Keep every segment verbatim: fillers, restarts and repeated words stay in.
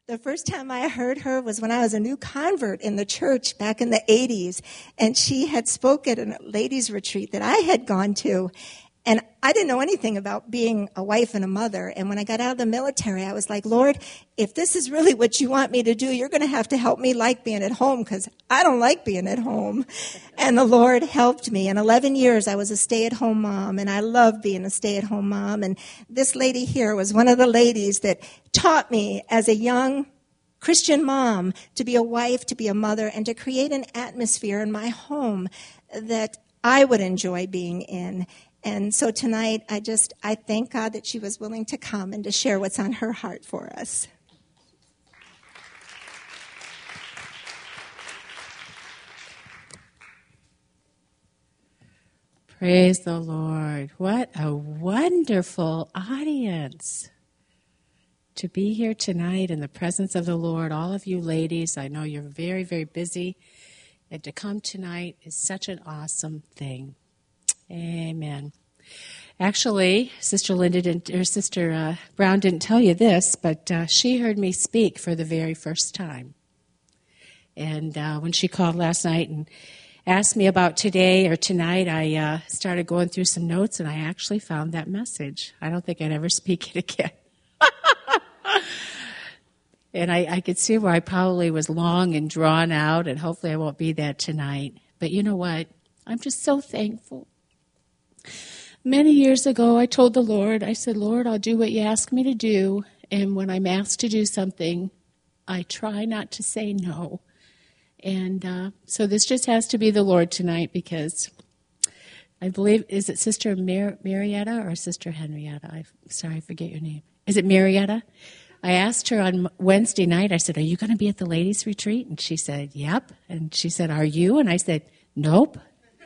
The first time I heard her was when I was a new convert in the church back in the eighties, and she had spoken at a ladies' retreat that I had gone to. And I didn't know anything about being a wife and a mother. And when I got out of the military, I was like, Lord, if this is really what you want me to do, you're going to have to help me like being at home, because I don't like being at home. And the Lord helped me. In eleven years, I was a stay-at-home mom, and I love being a stay-at-home mom. And this lady here was one of the ladies that taught me as a young Christian mom to be a wife, to be a mother, and to create an atmosphere in my home that I would enjoy being in. And so tonight, I just, I thank God that she was willing to come and to share what's on her heart for us. Praise the Lord. What a wonderful audience to be here tonight in the presence of the Lord. All of you ladies, I know you're very, very busy, and to come tonight is such an awesome thing. Amen. Actually, Sister Linda didn't, or Sister uh, Brown didn't tell you this, but uh, she heard me speak for the very first time. And uh, when she called last night and asked me about today or tonight, I uh, started going through some notes, and I actually found that message. I don't think I'd ever speak it again. And I, I could see where I probably was long and drawn out, and hopefully I won't be that tonight. But you know what? I'm just so thankful. Many years ago, I told the Lord, I said, Lord, I'll do what you ask me to do. And when I'm asked to do something, I try not to say no. And uh, so this just has to be the Lord tonight, because I believe, is it Sister Mar- Marietta or Sister Henrietta? I'm sorry, I forget your name. Is it Marietta? I asked her on Wednesday night, I said, are you going to be at the ladies' retreat? And she said, yep. And she said, are you? And I said, nope.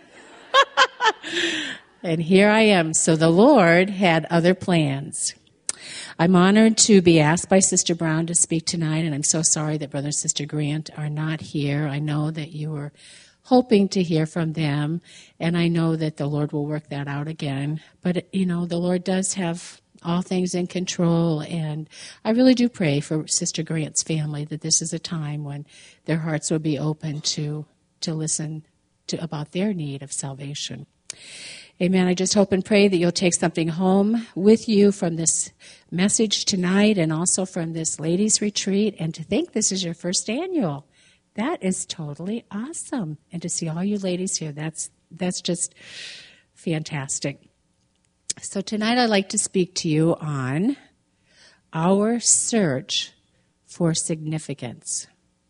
And here I am. So the Lord had other plans. I'm honored to be asked by Sister Brown to speak tonight, and I'm so sorry that Brother and Sister Grant are not here. I know that you were hoping to hear from them, and I know that the Lord will work that out again. But, you know, the Lord does have all things in control, and I really do pray for Sister Grant's family that this is a time when their hearts will be open to to listen to about their need of salvation. Amen. I just hope and pray that you'll take something home with you from this message tonight, and also from this ladies' retreat, and to think this is your first annual. That is totally awesome. And to see all you ladies here, that's that's just fantastic. So tonight I'd like to speak to you on our search for significance.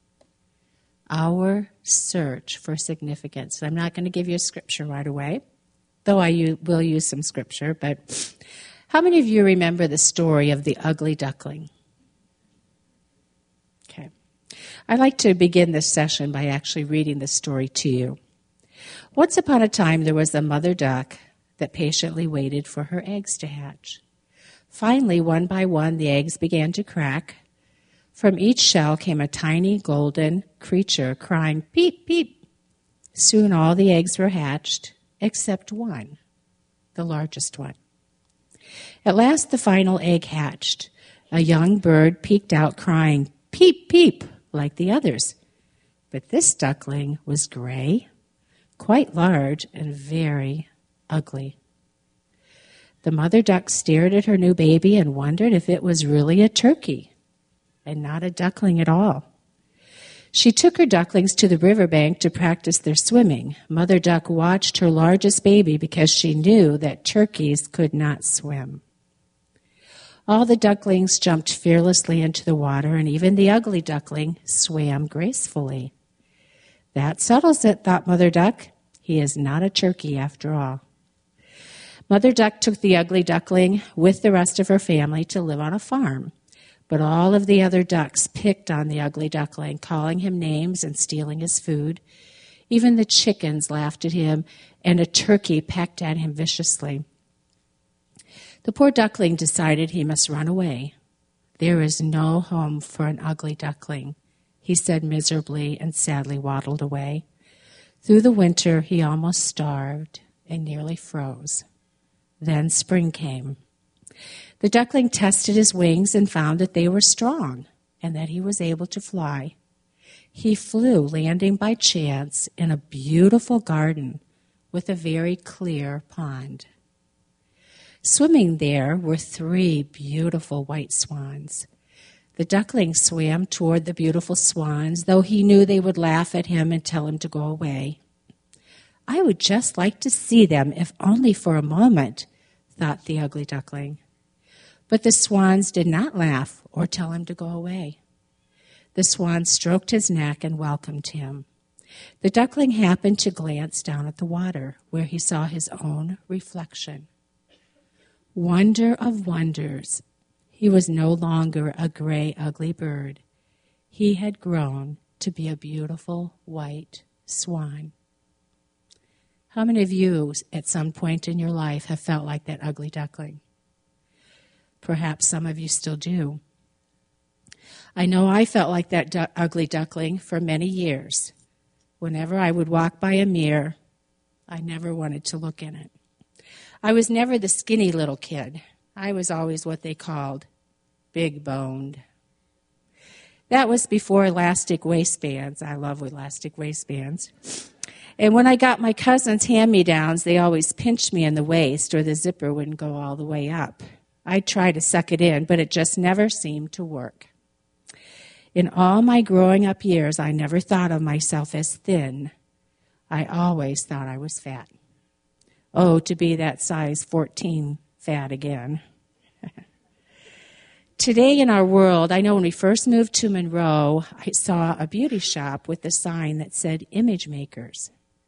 Our search for significance. I'm not going to give you a scripture right away, though I u- will use some scripture. But how many of you remember the story of the ugly duckling? Okay. I'd like to begin this session by actually reading the story to you. Once upon a time, there was a mother duck that patiently waited for her eggs to hatch. Finally, one by one, the eggs began to crack. From each shell came a tiny golden creature crying, peep, peep. Soon all the eggs were hatched, except one, the largest one. At last the final egg hatched. A young bird peeked out crying, peep, peep, like the others. But this duckling was gray, quite large, and very ugly. The mother duck stared at her new baby and wondered if it was really a turkey and not a duckling at all. She took her ducklings to the riverbank to practice their swimming. Mother duck watched her largest baby because she knew that turkeys could not swim. All the ducklings jumped fearlessly into the water, and even the ugly duckling swam gracefully. That settles it, thought Mother Duck. He is not a turkey after all. Mother Duck took the ugly duckling with the rest of her family to live on a farm. But all of the other ducks picked on the ugly duckling, calling him names and stealing his food. Even the chickens laughed at him, and a turkey pecked at him viciously. The poor duckling decided he must run away. There is no home for an ugly duckling, he said miserably and sadly waddled away. Through the winter, he almost starved and nearly froze. Then spring came. The duckling tested his wings and found that they were strong. and that he was able to fly. He flew, landing by chance in a beautiful garden with a very clear pond. Swimming there were three beautiful white swans. The duckling swam toward the beautiful swans, though he knew they would laugh at him and tell him to go away. I would just like to see them, if only for a moment, thought the ugly duckling. But the swans did not laugh or tell him to go away. The swan stroked his neck and welcomed him. The duckling happened to glance down at the water, where he saw his own reflection. Wonder of wonders, he was no longer a gray, ugly bird. He had grown to be a beautiful white swan. How many of you at some point in your life have felt like that ugly duckling? Perhaps some of you still do. I know I felt like that du- ugly duckling for many years. Whenever I would walk by a mirror, I never wanted to look in it. I was never the skinny little kid. I was always what they called big-boned. That was before elastic waistbands. I love elastic waistbands. And when I got my cousin's hand-me-downs, they always pinched me in the waist or the zipper wouldn't go all the way up. I'd try to suck it in, but it just never seemed to work. In all my growing up years, I never thought of myself as thin. I always thought I was fat. Oh, to be that size fourteen fat again. Today in our world, I know when we first moved to Monroe, I saw a beauty shop with a sign that said image makers.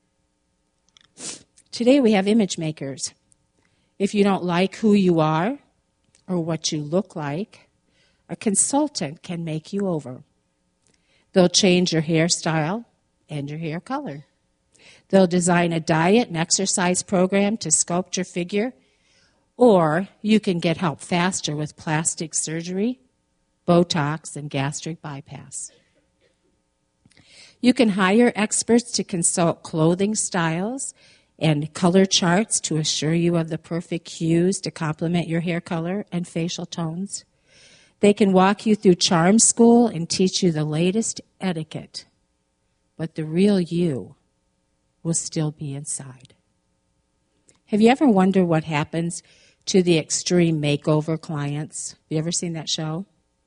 Today we have image makers. If you don't like who you are or what you look like, a consultant can make you over. They'll change your hairstyle and your hair color. They'll design a diet and exercise program to sculpt your figure, or you can get help faster with plastic surgery, Botox, and gastric bypass. You can hire experts to consult clothing styles and color charts to assure you of the perfect hues to complement your hair color and facial tones. They can walk you through charm school and teach you the latest etiquette, but the real you will still be inside. Have you ever wondered what happens to the extreme makeover clients? Have you ever seen that show?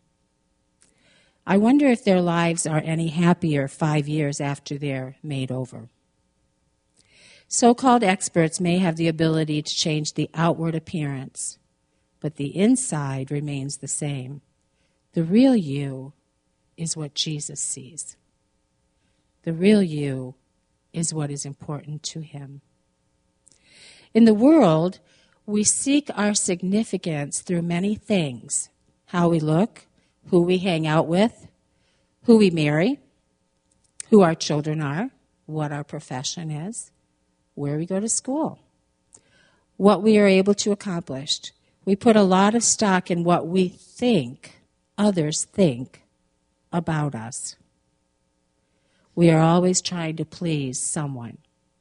I wonder if their lives are any happier five years after they're made over. So-called experts may have the ability to change the outward appearance, but the inside remains the same. The real you is what Jesus sees. The real you is what is important to him. In the world, we seek our significance through many things: how we look, who we hang out with, who we marry, who our children are, what our profession is, where we go to school, what we are able to accomplish. We put a lot of stock in what we think others think about us. We are always trying to please someone.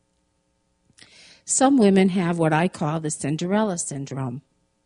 Some women have what I call the Cinderella syndrome.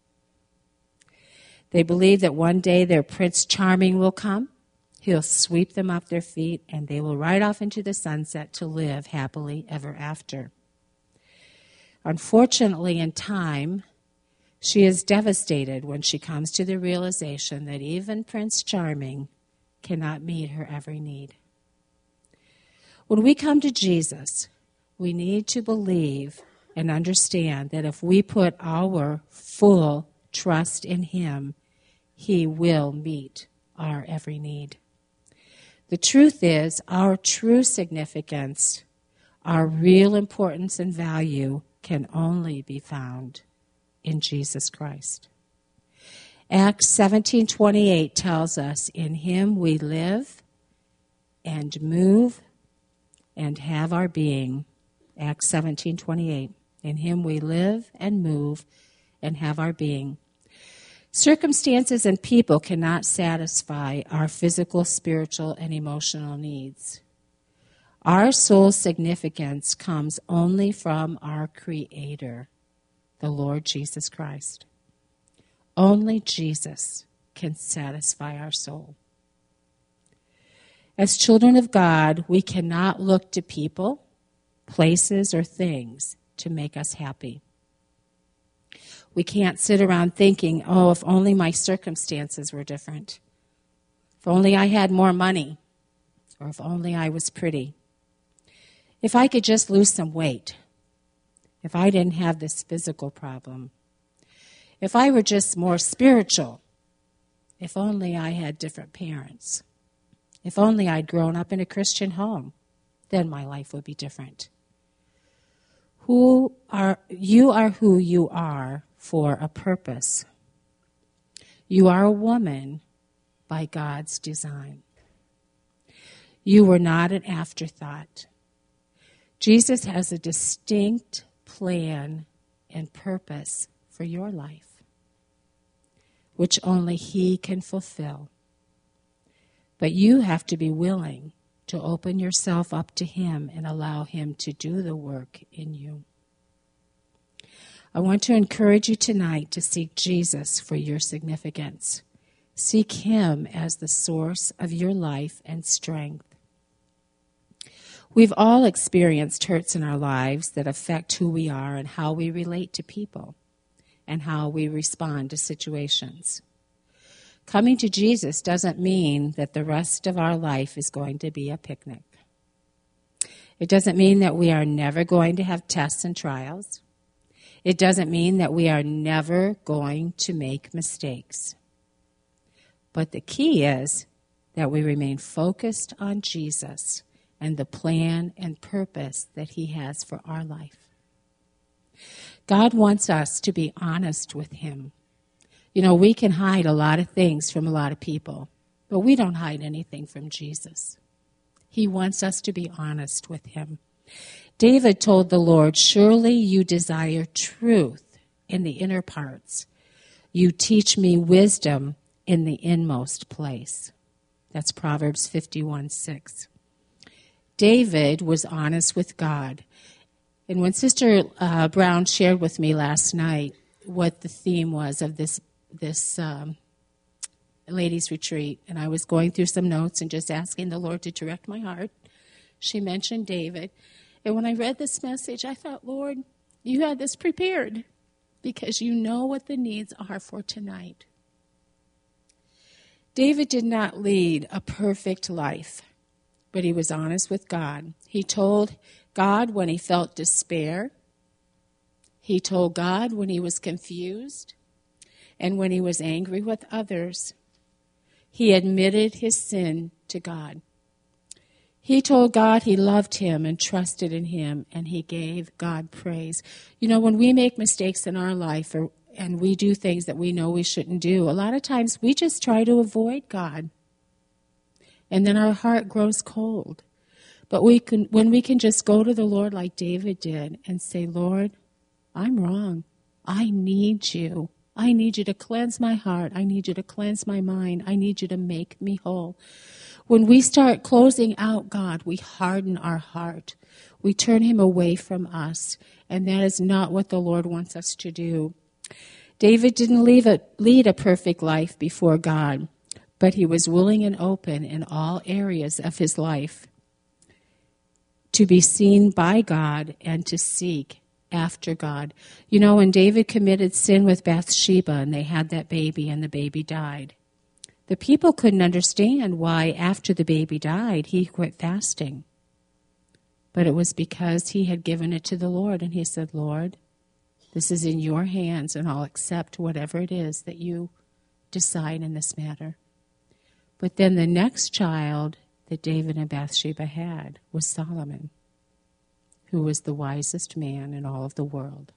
They believe that one day their Prince Charming will come, he'll sweep them off their feet, and they will ride off into the sunset to live happily ever after. Unfortunately, in time, she is devastated when she comes to the realization that even Prince Charming cannot meet her every need. When we come to Jesus, we need to believe and understand that if we put our full trust in him, he will meet our every need. The truth is, our true significance, our real importance and value can only be found in Jesus Christ. Acts seventeen twenty-eight tells us, in him we live and move and have our being. Acts seventeen twenty-eight. In him we live and move and have our being. Circumstances and people cannot satisfy our physical, spiritual, and emotional needs. Our soul's significance comes only from our Creator, the Lord Jesus Christ. Only Jesus can satisfy our soul. As children of God, we cannot look to people, places, or things to make us happy. We can't sit around thinking, oh, if only my circumstances were different. If only I had more money. Or if only I was pretty. If I could just lose some weight. If I didn't have this physical problem. If I were just more spiritual. If only I had different parents. If only I'd grown up in a Christian home. Then my life would be different. Who are you are who you are for a purpose. You are a woman by God's design. You were not an afterthought. Jesus has a distinct plan and purpose for your life, which only He can fulfill. But you have to be willing to open yourself up to Him and allow Him to do the work in you. I want to encourage you tonight to seek Jesus for your significance. Seek Him as the source of your life and strength. We've all experienced hurts in our lives that affect who we are and how we relate to people and how we respond to situations. Coming to Jesus doesn't mean that the rest of our life is going to be a picnic. It doesn't mean that we are never going to have tests and trials. It doesn't mean that we are never going to make mistakes. But the key is that we remain focused on Jesus and the plan and purpose that He has for our life. God wants us to be honest with Him. You know, we can hide a lot of things from a lot of people, but we don't hide anything from Jesus. He wants us to be honest with Him. David told the Lord, "Surely you desire truth in the inner parts. You teach me wisdom in the inmost place." That's Proverbs fifty-one six. David was honest with God. And when Sister uh, Brown shared with me last night what the theme was of this this um, ladies' retreat, and I was going through some notes and just asking the Lord to direct my heart, she mentioned David. And when I read this message, I thought, Lord, you had this prepared because you know what the needs are for tonight. David did not lead a perfect life, but he was honest with God. He told God when he felt despair. He told God when he was confused and when he was angry with others. He admitted his sin to God. He told God he loved him and trusted in him, and he gave God praise. You know, when we make mistakes in our life or, and we do things that we know we shouldn't do, a lot of times we just try to avoid God. And then our heart grows cold. But we can, when we can just go to the Lord like David did and say, Lord, I'm wrong. I need you. I need you to cleanse my heart. I need you to cleanse my mind. I need you to make me whole. When we start closing out God, we harden our heart. We turn him away from us. And that is not what the Lord wants us to do. David didn't leave a, lead a perfect life before God, but he was willing and open in all areas of his life to be seen by God and to seek after God. You know, when David committed sin with Bathsheba and they had that baby and the baby died, the people couldn't understand why after the baby died he quit fasting. But it was because he had given it to the Lord, and he said, Lord, this is in your hands, and I'll accept whatever it is that you decide in this matter. But then the next child that David and Bathsheba had was Solomon, who was the wisest man in all of the world.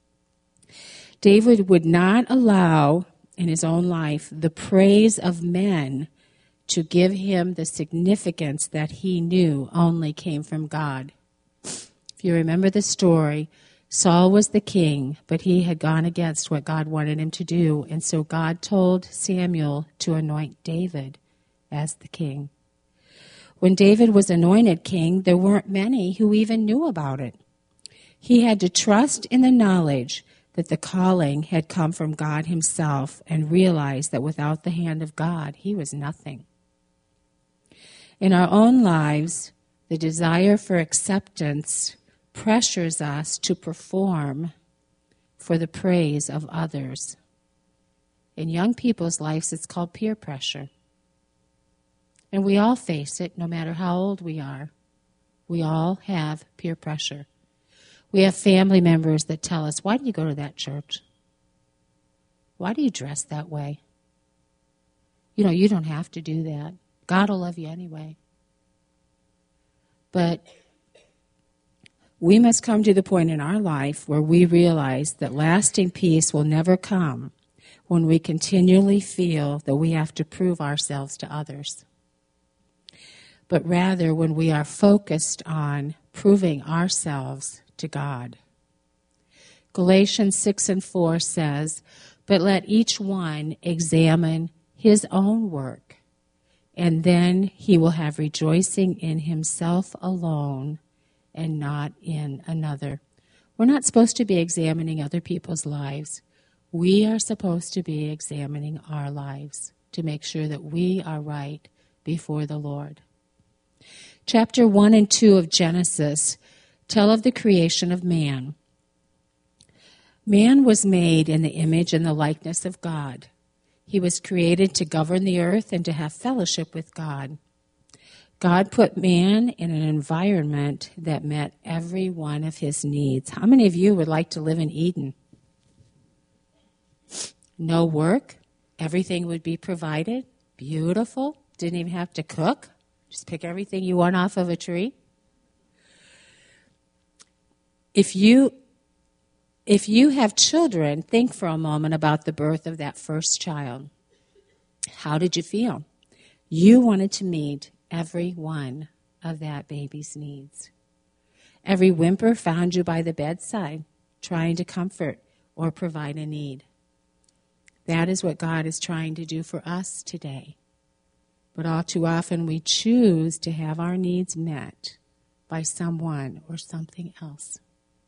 David would not allow in his own life the praise of men to give him the significance that he knew only came from God. If you remember the story, Saul was the king, but he had gone against what God wanted him to do, and so God told Samuel to anoint David as the king. When David was anointed king, there weren't many who even knew about it. He had to trust in the knowledge that the calling had come from God himself and realize that without the hand of God, he was nothing. In our own lives, the desire for acceptance pressures us to perform for the praise of others. In young people's lives, it's called peer pressure. And we all face it, no matter how old we are. We all have peer pressure. We have family members that tell us, why do you go to that church? Why do you dress that way? You know, you don't have to do that. God will love you anyway. But we must come to the point in our life where we realize that lasting peace will never come when we continually feel that we have to prove ourselves to others, but rather when we are focused on proving ourselves to God. Galatians six and four says, "But let each one examine his own work, and then he will have rejoicing in himself alone and not in another." We're not supposed to be examining other people's lives. We are supposed to be examining our lives to make sure that we are right before the Lord. Chapter one and two of Genesis tell of the creation of man. Man was made in the image and the likeness of God. He was created to govern the earth and to have fellowship with God. God put man in an environment that met every one of his needs. How many of you would like to live in Eden? No work, everything would be provided, beautiful, didn't even have to cook, just pick everything you want off of a tree. If you if you have children, think for a moment about the birth of that first child. How did you feel? You wanted to meet every one of that baby's needs. Every whimper found you by the bedside, trying to comfort or provide a need. That is what God is trying to do for us today. But all too often we choose to have our needs met by someone or something else.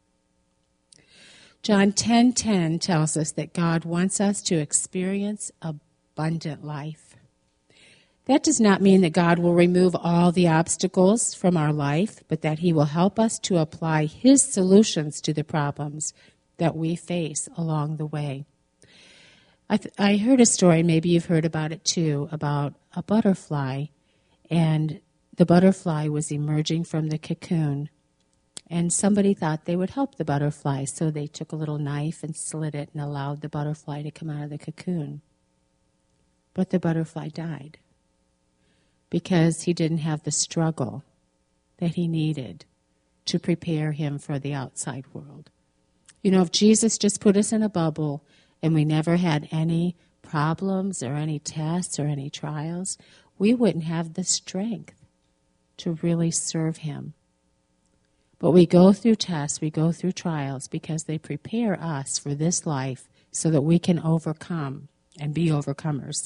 John ten ten tells us that God wants us to experience abundant life. That does not mean that God will remove all the obstacles from our life, but that he will help us to apply his solutions to the problems that we face along the way. I, th- I heard a story, maybe you've heard about it too, about a butterfly, and the butterfly was emerging from the cocoon, and somebody thought they would help the butterfly, so they took a little knife and slit it and allowed the butterfly to come out of the cocoon. But the butterfly died because he didn't have the struggle that he needed to prepare him for the outside world. You know, if Jesus just put us in a bubble and we never had any problems or any tests or any trials, we wouldn't have the strength to really serve him. But we go through tests, we go through trials because they prepare us for this life so that we can overcome and be overcomers.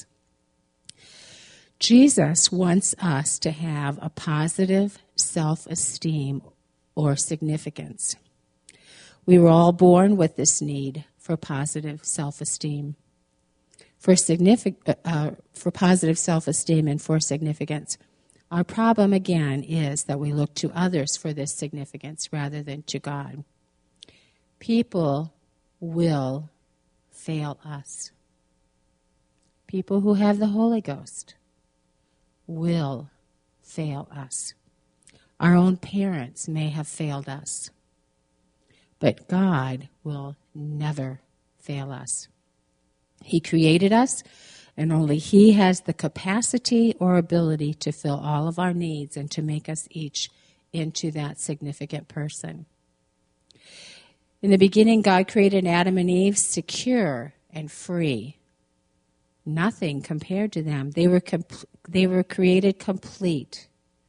Jesus wants us to have a positive self-esteem or significance. We were all born with this need for positive self-esteem, for signific- uh, for positive self-esteem and for significance. Our problem, again, is that we look to others for this significance rather than to God. People will fail us. People who have the Holy Ghost will fail us. Our own parents may have failed us, but God will never fail us. He created us, and only he has the capacity or ability to fill all of our needs and to make us each into that significant person. In the beginning, God created Adam and Eve secure and free. Nothing compared to them. They were comp- they were created complete.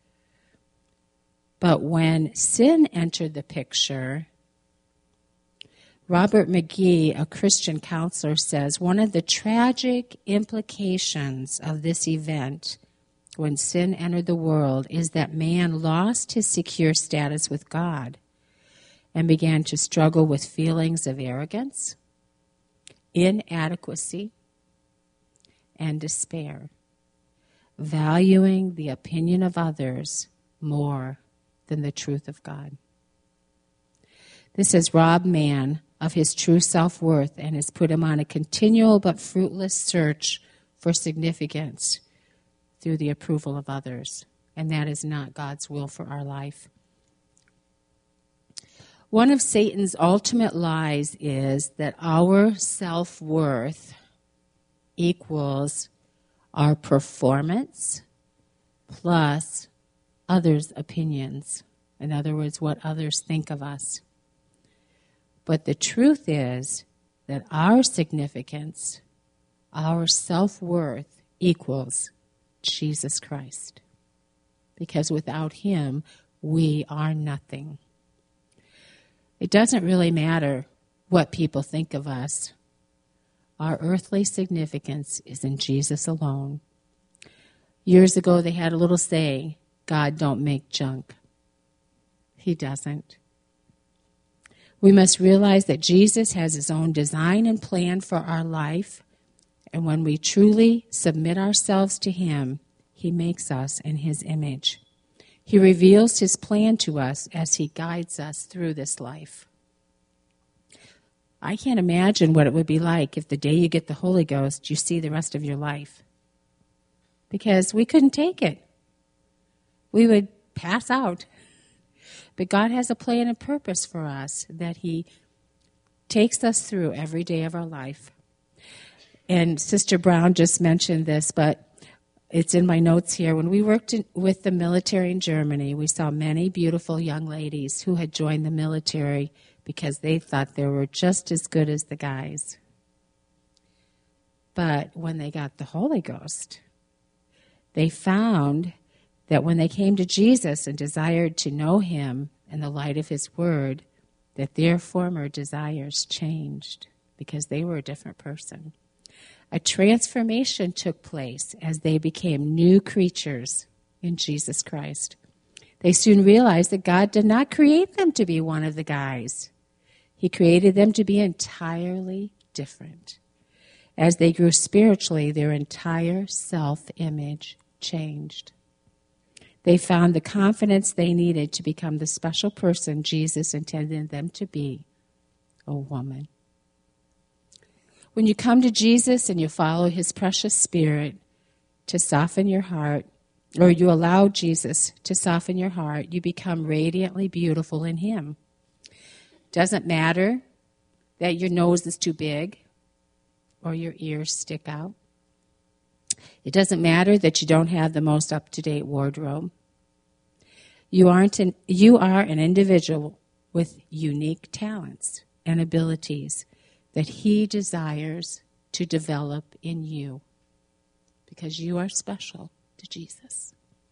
But when sin entered the picture, Robert McGee, a Christian counselor, says one of the tragic implications of this event when sin entered the world is that man lost his secure status with God and began to struggle with feelings of arrogance, inadequacy, and despair. valuing the opinion of others more than the truth of God. This has robbed man of his true self-worth and has put him on a continual but fruitless search for significance through the approval of others. And that is not God's will for our life. One of Satan's ultimate lies is that our self-worth equals our performance plus others' opinions. In other words, what others think of us. But the truth is that our significance, our self-worth equals Jesus Christ. Because without him, we are nothing. It doesn't really matter what people think of us. Our earthly significance is in Jesus alone. Years ago, they had a little saying, God don't make junk. He doesn't. We must realize that Jesus has his own design and plan for our life, and when we truly submit ourselves to him, he makes us in his image. He reveals his plan to us as he guides us through this life. I can't imagine what it would be like if the day you get the Holy Ghost, you see the rest of your life. Because we couldn't take it. We would pass out. But God has a plan and purpose for us that he takes us through every day of our life. And Sister Brown just mentioned this, but it's in my notes here. When we worked in, with the military in Germany, we saw many beautiful young ladies who had joined the military because they thought they were just as good as the guys. But when they got the Holy Ghost, they found that when they came to Jesus and desired to know him in the light of his word, that their former desires changed because they were a different person. A transformation took place as they became new creatures in Jesus Christ. They soon realized that God did not create them to be one of the guys. He created them to be entirely different. As they grew spiritually, their entire self-image changed. They found the confidence they needed to become the special person Jesus intended them to be, a woman. When you come to Jesus and you follow his precious Spirit to soften your heart, or you allow Jesus to soften your heart, you become radiantly beautiful in him. Doesn't matter that your nose is too big or your ears stick out. It doesn't matter that you don't have the most up-to-date wardrobe. You aren't an, you are an individual with unique talents and abilities that he desires to develop in you because you are special to Jesus.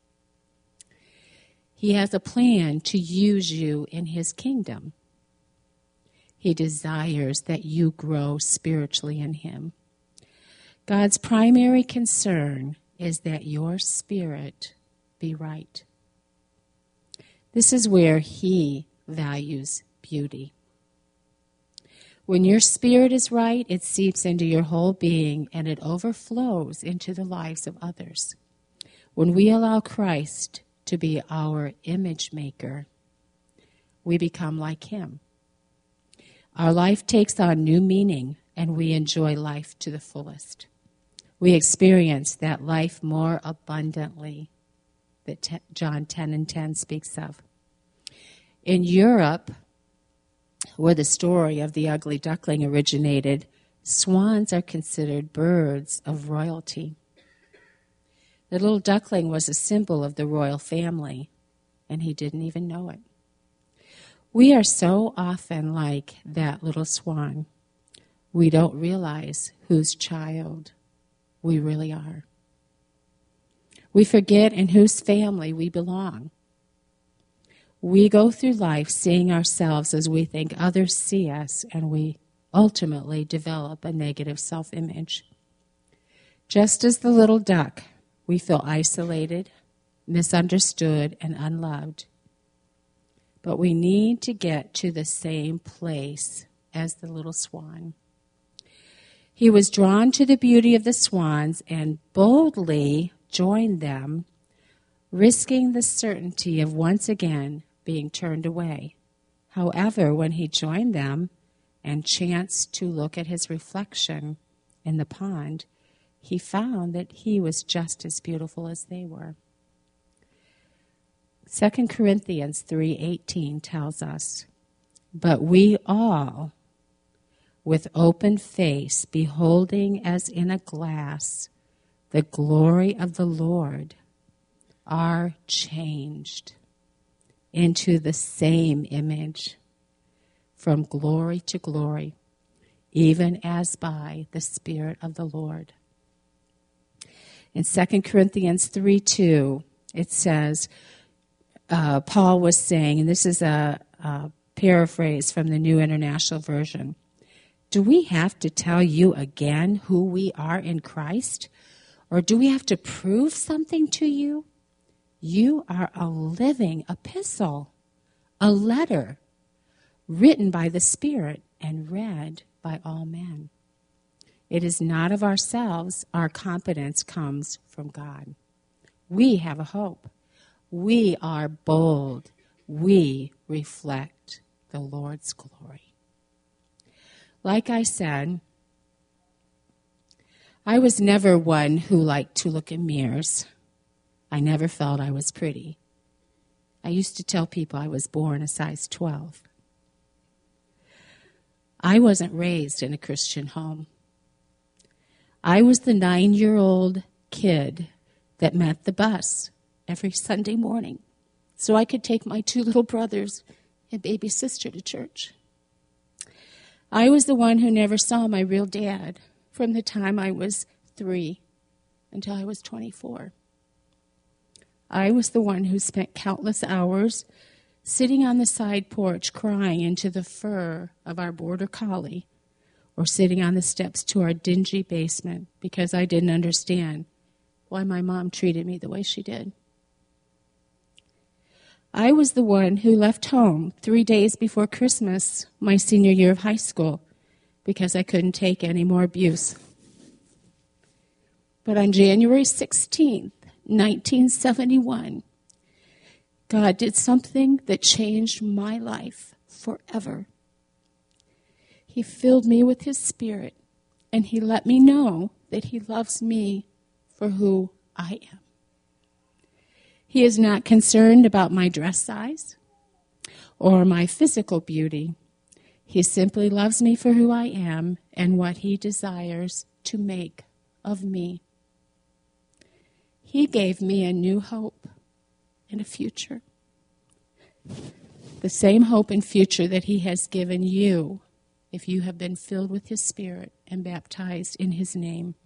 He has a plan to use you in his kingdom. He desires that you grow spiritually in him. God's primary concern is that your spirit be right. This is where he values beauty. When your spirit is right, it seeps into your whole being and it overflows into the lives of others. When we allow Christ to be our image maker, we become like him. Our life takes on new meaning and we enjoy life to the fullest. We experience that life more abundantly that John ten and ten speaks of. In Europe, where the story of the ugly duckling originated, swans are considered birds of royalty. The little duckling was a symbol of the royal family, and he didn't even know it. We are so often like that little swan. We don't realize whose child we really are. We forget in whose family we belong. We go through life seeing ourselves as we think others see us, and we ultimately develop a negative self-image. Just as the little duck, we feel isolated, misunderstood, and unloved. But we need to get to the same place as the little swan. He was drawn to the beauty of the swans and boldly joined them, risking the certainty of once again being turned away. However, when he joined them and chanced to look at his reflection in the pond, he found that he was just as beautiful as they were. Second Corinthians three eighteen tells us, "But we all, with open face, beholding as in a glass the glory of the Lord, are changed into the same image, from glory to glory, even as by the Spirit of the Lord." In Second Corinthians three two, it says, uh, Paul was saying, and this is a, a paraphrase from the New International Version, "Do we have to tell you again who we are in Christ? Or do we have to prove something to you? You are a living epistle, a letter written by the Spirit and read by all men. It is not of ourselves. Our competence comes from God. We have a hope. We are bold. We reflect the Lord's glory." Like I said, I was never one who liked to look in mirrors. I never felt I was pretty. I used to tell people I was born a size twelve. I wasn't raised in a Christian home. I was the nine-year-old kid that met the bus every Sunday morning so I could take my two little brothers and baby sister to church. I was the one who never saw my real dad from the time I was three until I was twenty-four. I was the one who spent countless hours sitting on the side porch crying into the fur of our border collie, or sitting on the steps to our dingy basement because I didn't understand why my mom treated me the way she did. I was the one who left home three days before Christmas, my senior year of high school, because I couldn't take any more abuse. But on January sixteenth, nineteen seventy-one, God did something that changed my life forever. He filled me with His Spirit, and He let me know that He loves me for who I am. He is not concerned about my dress size or my physical beauty. He simply loves me for who I am and what He desires to make of me. He gave me a new hope and a future. The same hope and future that He has given you if you have been filled with His Spirit and baptized in His name.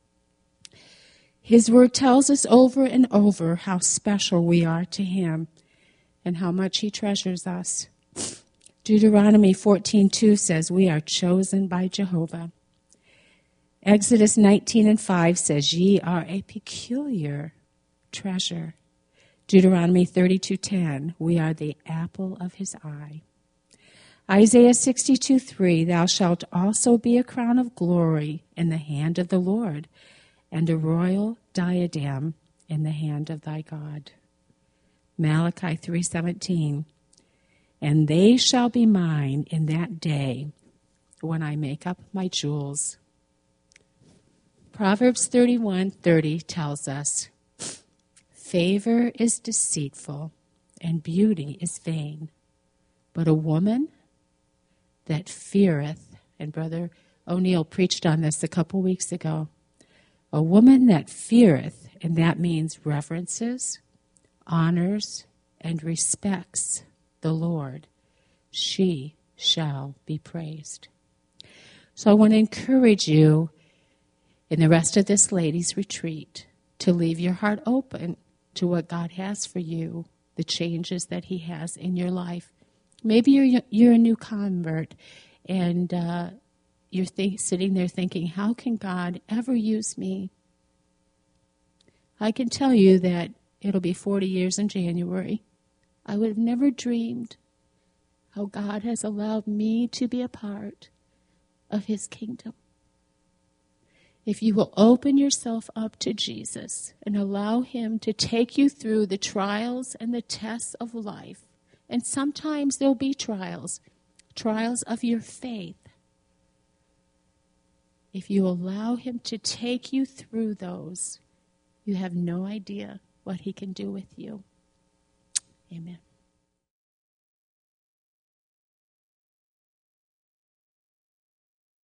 His word tells us over and over how special we are to Him and how much He treasures us. Deuteronomy fourteen two says we are chosen by Jehovah. Exodus nineteen and five says, "Ye are a peculiar treasure." Deuteronomy thirty-two ten, we are the apple of His eye. Isaiah sixty-two three, "Thou shalt also be a crown of glory in the hand of the Lord, and a royal diadem in the hand of thy God." Malachi three seventeen, "And they shall be mine in that day when I make up my jewels." Proverbs thirty-one thirty tells us, "Favor is deceitful, and beauty is vain. But a woman that feareth," and Brother O'Neill preached on this a couple weeks ago, "a woman that feareth," and that means reverences, honors, and respects the Lord, she shall be praised. So I want to encourage you in the rest of this ladies' retreat to leave your heart open to what God has for you, the changes that He has in your life. Maybe you're you're a new convert, and uh, you're think, sitting there thinking, how can God ever use me? I can tell you that it'll be forty years in January. I would have never dreamed how God has allowed me to be a part of His kingdom. If you will open yourself up to Jesus and allow him to take you through the trials and the tests of life, and sometimes there'll be trials, trials of your faith. If you allow him to take you through those, you have no idea what he can do with you. Amen.